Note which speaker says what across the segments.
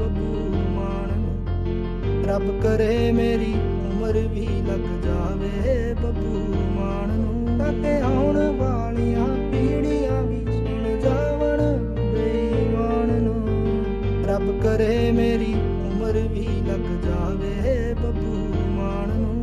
Speaker 1: ਬੱਬੂ ਮਾਨ ਨੂੰ। ਰੱਬ ਕਰੇ ਮੇਰੀ ਉਮਰ ਵੀ ਲੱਗ ਜਾਵੇ ਬੱਬੂ ਮਾਨ ਨੂੰ, ਤਾਂ ਕਿ ਆਉਣ ਵਾਲੀਆਂ ਪੀੜ੍ਹੀਆਂ ਵੀ ਸੁਣ ਜਾਵਣ ਬੇਈਮਾਨ ਨੂੰ। ਰੱਬ ਕਰੇ ਮੇਰੀ ਉਮਰ ਵੀ ਲੱਗ ਜਾਵੇ ਬੱਬੂ ਮਾਨ ਨੂੰ।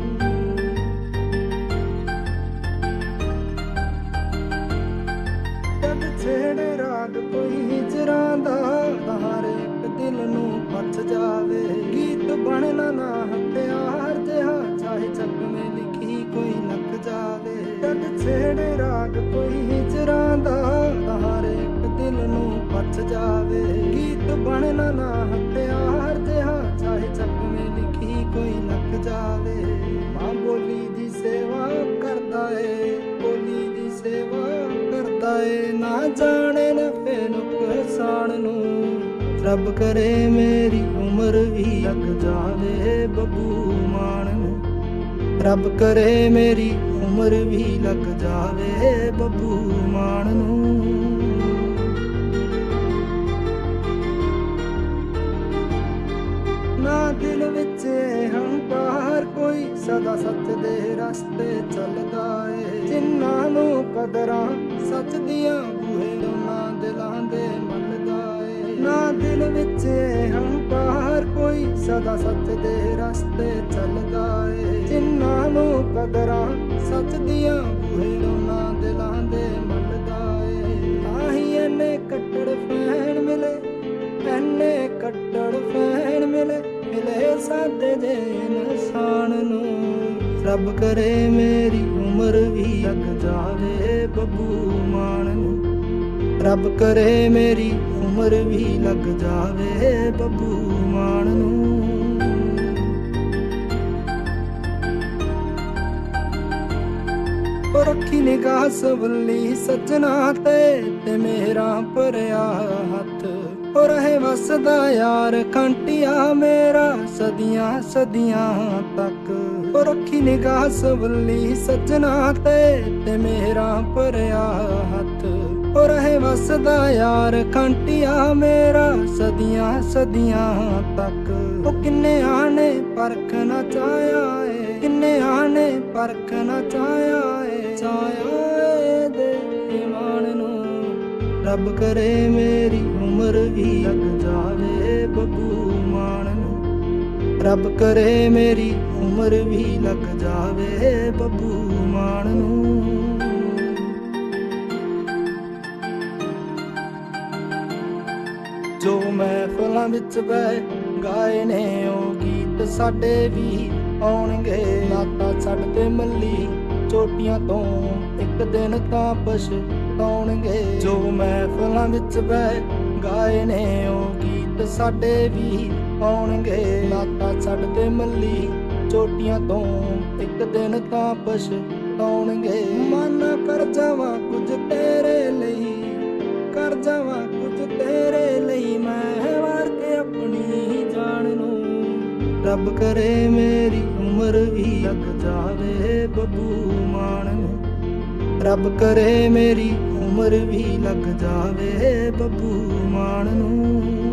Speaker 1: ਜਦ ਛੇੜੇ ਰਾਗ ਕੋਈ ਹਿਜਰਾਂ ਦਾ, ਤਾਂ ਹਰ ਇੱਕ ਦਿਲ ਨੂੰ ਪੱਥ ਜਾਵੇ। ਗੀਤ ਬਣਨਾ ਨਾ ਹਥਿਆਰ ਜਿਹਾ, ਚਾਹੇ ਚੱਕਵੇਂ ਲਿਖੀ ਕੋਈ ਲੱਗ ਜਾਵੇ। ਜਦ ਛੇੜੇ ਰਾਗ ਕੋਈ ਹਿਜਰਾਂ ਦਾ, ਤਾਂ ਹਰ ਇੱਕ ਦਿਲ ਨੂੰ ਪੱਥ ਜਾਵੇ। ਗੀਤ ਬਣਨਾ ਨਾ ਹਥਿਆਰ ਜਿਹਾ, ਚਾਹੇ ਚੱਕਵੇਂ ਲਿਖੀ ਕੋਈ ਲੱਗ ਜਾਵੇ। ਮਾਂ ਬੋਲੀ ਦੀ ਸੇਵਾ ਕਰਦਾ ਏ, ਬੋਲੀ ਦੀ ਸੇਵਾ ਕਰਦਾ ਏ, ਨਾ ਜਾਣੇ ਨਫੇ ਨੁਕਸਾਨ ਨੂੰ। ਰੱਬ ਕਰੇ ਮੇਰੀ ਉਮਰ ਵੀ ਲੱਗ ਜਾਵੇ ਬੱਬੂ ਮਾਨ ਨੂੰ। ਰੱਬ ਕਰੇ ਮੇਰੀ ਉਮਰ ਵੀ ਲੱਗ ਜਾਵੇ ਬੱਬੂ ਮਾਨ ਨੂੰ। ਨਾ ਦਿਲ ਵਿੱਚ ਹੰਕਾਰ ਕੋਈ, ਸਦਾ ਸੱਚ ਦੇ ਰਸਤੇ ਚੱਲਦਾ ਏ। ਜਿਨ੍ਹਾਂ ਨੂੰ ਕਦਰਾਂ ਸੱਚ ਦੀਆਂ, ਬੂਹੇ ਉਹਨਾਂ ਦਿਲਾਂ ਦੇ ਮੱਲਦਾ ਏ। ਨਾ ਦਿਲ ਵਿੱਚ ਹੰਕਾਰ ਕੋਈ, ਸਦਾ ਸੱਚ ਦੇ ਰਸਤੇ ਚੱਲਦਾ ਏ। ਜਿਨ੍ਹਾਂ ਨੂੰ ਕਦਰਾਂ ਸੱਚ ਦੀਆਂ, ਬੂਹੇ ਉਹਨਾਂ ਦਿਲਾਂ ਦੇ ਮੱਲਦਾ ਏ। ਤਾਂ ਹੀ ਇੰਨੇ ਕੱਟੜ ਫੈਨ ਮਿਲੇ, ਇੰਨੇ ਕੱਟੜ ਫੈਨ ਮਿਲੇ, ਮਿਲੇ ਸਾਦੇ ਜੇ ਇਨਸਾਨ ਨੂੰ। ਰੱਬ ਕਰੇ ਮੇਰੀ ਉਮਰ ਵੀ ਲੱਗ ਜਾਵੇ ਬੱਬੂ ਮਾਨ ਨੂੰ। ਰੱਬ ਕਰੇ ਮੇਰੀ ਉਮਰ ਵੀ ਲੱਗ ਜਾਵੇ ਬੱਬੂ ਮਾਨ ਨੂੰ। ਉਹ ਰੱਖੀ ਨਿਗਾਹ ਸਵੱਲੀ ਸੱਜਣਾ ਤੇ ਮੇਰਾ ਭਰਿਆ ਹੱਥ। ਉਹ ਰਹੇ ਵਸਦਾ ਯਾਰ ਖੰਟਿਆ ਮੇਰਾ ਸਦੀਆਂ ਸਦੀਆਂ ਤੱਕ। ਉਹ ਰੱਖੀ ਨਿਗਾਹ ਸਵੱਲੀ ਸੱਜਣਾ ਤੇ ਮੇਰਾ ਭਰਿਆ ਹੱਥ। ਉਹ ਰਹੇ ਵਸਦਾ ਯਾਰ ਖੰਟਿਆ ਮੇਰਾ ਸਦੀਆਂ ਸਦੀਆਂ ਤੱਕ। ਉਹ ਕਿੰਨਿਆਂ ਨੇ ਪਰਖ ਨਾ ਚਾਹਿਆ ਏ, ਕਿੰਨਿਆਂ ਨੇ ਪਰਖ ਨਾ ਚਾਹਿਆ ਏ, ਚਾਹਿਆ ਏ ਦੇ ਈਮਾਨ ਨੂੰ। ਰੱਬ ਕਰੇ ਮੇਰੀ ਉਮਰ ਵੀ ਲੱਗ ਜਾਵੇ ਬੱਬੂ ਮਾਨ ਨੂੰ। ਰੱਬ ਕਰੇ ਮੇਰੀ ਉਮਰ ਵੀ ਲੱਗ ਜਾਵੇ ਬੱਬੂ ਮਾਨ ਨੂੰ। ਜੋ ਮਹਿਫਲਾਂ ਵਿੱਚ ਬਹਿ ਗਾਏ ਨੇ ਉਹ ਗੀਤ ਸਾਡੇ ਵੀ ਆਉਣਗੇ। ਲਾਤਾ ਛੱਡ ਤੇ ਮੱਲੀ ਚੋਟੀਆਂ ਤੋਂ, ਇੱਕ ਦਿਨ ਤਾਂ ਪਛਤਾਉਣਗੇ। ਜੋ ਮਹਿਫਲਾਂ ਵਿੱਚ ਬਹਿ ਗਾਏ ਨੇ ਉਹ ਗੀਤ ਸਾਡੇ ਵੀ ਆਉਣਗੇ। ਲਾਤਾ ਛੱਡ ਤੇ ਮੱਲੀ ਚੋਟੀਆਂ ਤੋਂ, ਇੱਕ ਦਿਨ ਤਾਂ ਪਛਤਾਉਣਗੇ। ਮਨ ਕਰ ਜਾਵਾਂ ਕੁਝ ਤੇਰੇ ਲਈ, ਕਰ ਜਾਵਾਂ ਕੁਝ ਤੇਰੇ ਲਈ, ਮੈਂ ਵਾਰ ਕੇ ਆਪਣੀ ਜਾਨ ਨੂੰ। ਰੱਬ ਕਰੇ ਮੇਰੀ ਉਮਰ ਵੀ ਲੱਗ ਜਾਵੇ ਬੱਬੂ ਮਾਨ ਨੂੰ। ਰੱਬ ਕਰੇ ਮੇਰੀ ਉਮਰ ਵੀ ਲੱਗ ਜਾਵੇ ਬੱਬੂ ਮਾਨ ਨੂੰ।